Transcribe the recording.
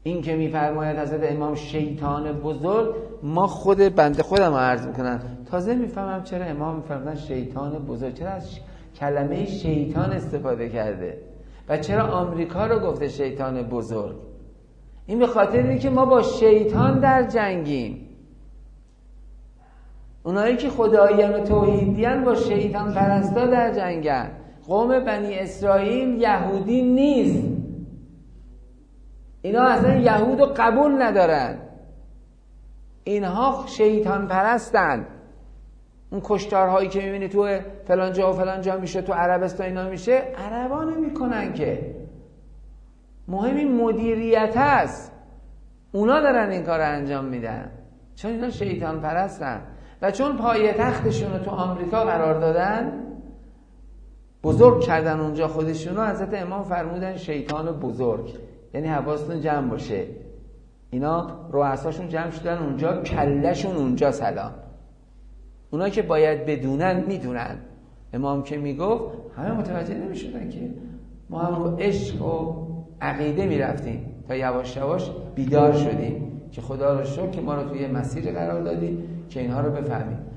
این که میفرماید حضرت امام شیطان بزرگ، ما خود بنده خودم رو عرض میکنم تازه میفهمم چرا امام میفرمودن شیطان بزرگ، چرا از کلمه شیطان استفاده کرده و چرا آمریکا رو گفته شیطان بزرگ. این به خاطر اینه که ما با شیطان در جنگیم. اونایی که خدایان و توحیدیان با شیطان پرستا در جنگن. قوم بنی اسرائیل یهودی نیست، اینا اصلا یهود رو قبول ندارن، اینها شیطان پرستن. اون کشتارهایی که میبینی تو فلان جا و فلان جا میشه، تو عربستان اینا میشه، عربا نمیکنن که. مهم این مدیریت هست، اونا دارن این کار انجام میدن، چون اینا شیطان پرستن و چون پایتختشون رو تو آمریکا قرار دادن، بزرگ کردن اونجا خودشونو. حضرت امام فرمودن شیطان بزرگ، یعنی حواستون جمع باشه، اینا رؤساشون جمع شدن اونجا، کلشون اونجا سلام. اونا که باید بدونن میدونن. امام که میگفت همه متوجه نمیشدن که ما هم رو عشق و عقیده میرفتیم تا یواش یواش بیدار شدیم که خدا رو شکر که ما رو توی مسیر قرار دادی که اینها رو بفهمیم.